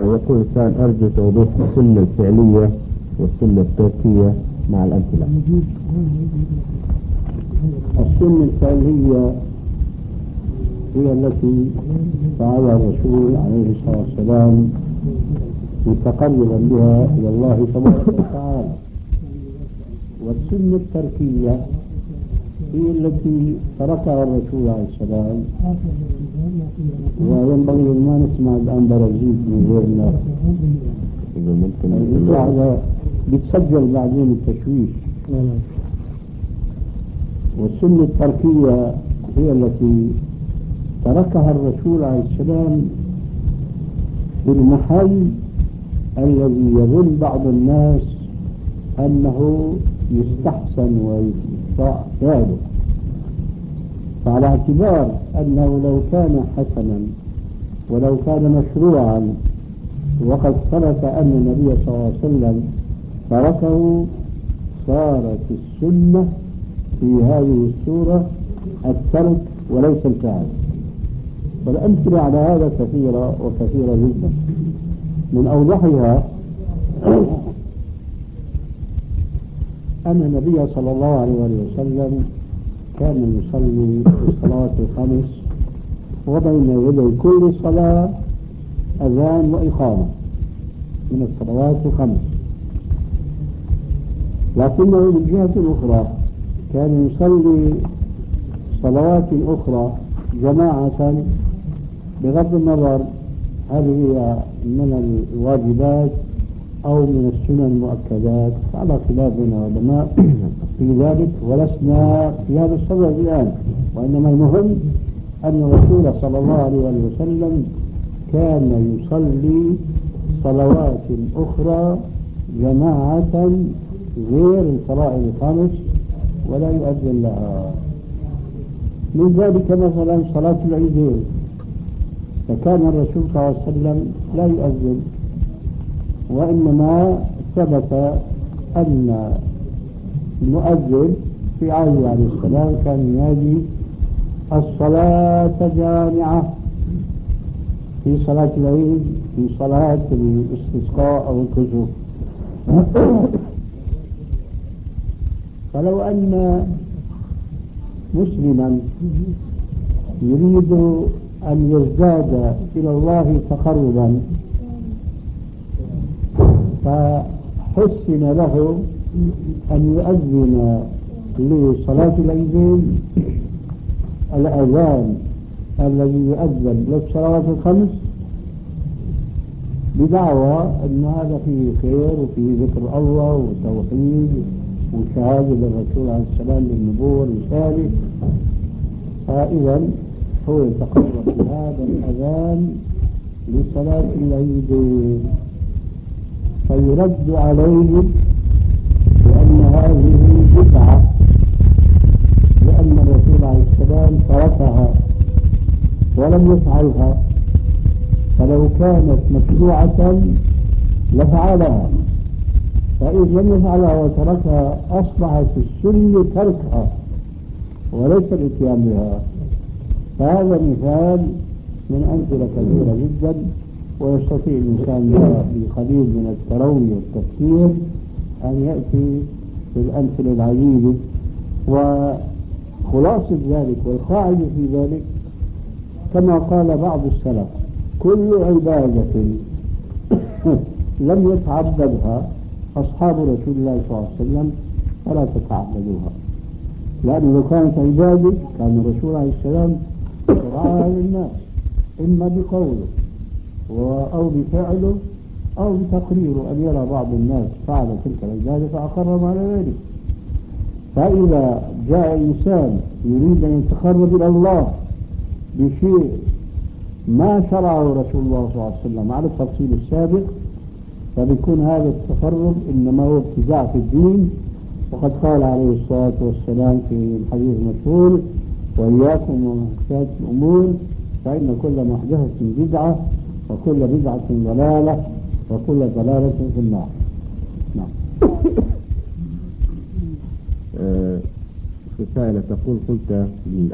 يقول الإنسان أرجو توضيح السنة الفعلية والسنة التركية مع الأمثلة. السنة الفعلية هي التي فعلها الرسول عليه الصلاة والسلام متقربا بها إلى الله تبارك وتعالى، والسنة التركية هي التي تركها الرسول عليه السلام. وينبغي أن ما نسمع الآن براجيل من غيرنا، إذا ممكن القاعدة بتسجل بعدين التشويش. والسنة التركية هي التي تركها الرسول عليه السلام في المحل الذي يظن بعض الناس أنه يستحسن ويشرع فعله، فعلى اعتبار أنه لو كان حسنا ولو كان مشروعا وقد ثبت أن النبي صلى الله عليه وسلم تركه، صارت السنة في هذه السورة الترك وليس الفعل. والأمثلة على هذا كثيرة وكثيرة جدا. من أوضحها أن النبي صلى الله عليه وسلم كان يصلي الصلاة الخمس، وبين يدي كل صلاة أذان وإقامة من الصلوات الخمس، لكنه من جهة أخرى كان يصلي صلوات أخرى جماعة بغض النظر هل هي من الواجبات أو من السنن المؤكدات، على خلاف بين العلماء في ذلك، ولسنا في هذا الصدد الآن. وإنما المهم أن الرسول صلى الله عليه وسلم كان يصلي صلوات أخرى جماعة غير الفرائض الخمس ولا يؤذن لها. من ذلك مثلا صلاة العيدين، فكان الرسول صلى الله عليه وسلم لا يؤذن، وإنما ثبت أن المؤذن في عهده عليه السلام كان ينادي الصلاة جامعة في صلاة العيد، في صلاة الاستسقاء أو الكسوف. فلو أن مسلما يريد أن يزداد إلى الله تقربا فحسن له أن يؤذن لصلاة العيدين الأذان الذي يؤذن للصلوات الخمس بدعوى أن هذا فيه خير وفيه ذكر الله والتوحيد وشهادة للرسول عليه السلام بالنبوة والرسالة، فإذا هو يتقرب بهذا الأذان لصلاة العيدين، فيرد عليه بأن هذه بدعة لأن الرسول عليه السلام تركها ولم يفعلها، فلو كانت مشروعة لفعلها، فإذا لم يفعلها وتركها أصبحت السنة تركها وليس الاتيان بها. فهذا مثال من أمثلة كثيرة جدا، ويستطيع الإنسان بقليل من التروي والتفكير أن يأتي بالأمثلة العديدة. وخلاصة ذلك والقاعدة في ذلك كما قال بعض السلف: كل عبادة لم يتعبدها أصحاب رسول الله صلى الله عليه وسلم فلا تتعبدوها، لأنه لو كانت عبادة كان الرسول عليه السلام شرعها للناس إما بقوله أو بفعله أو بتقريره، أن يرى بعض الناس فعل تلك العبادة فأقرهم على ذلك. فإذا جاء إنسان يريد أن يتقرب إلى الله بشيء ما شرعه رسول الله صلى الله عليه وسلم على التفصيل السابق، فبيكون هذا التقرب إنما هو ابتداع في الدين. وقد قال عليه الصلاة والسلام في الحديث المشهور: وإياكم ومحدثات الأمور فإن كل محدثة بدعة وكل بدعة ضلالة وكل ضلالة في النار. نعم. رسالة تقول: قلت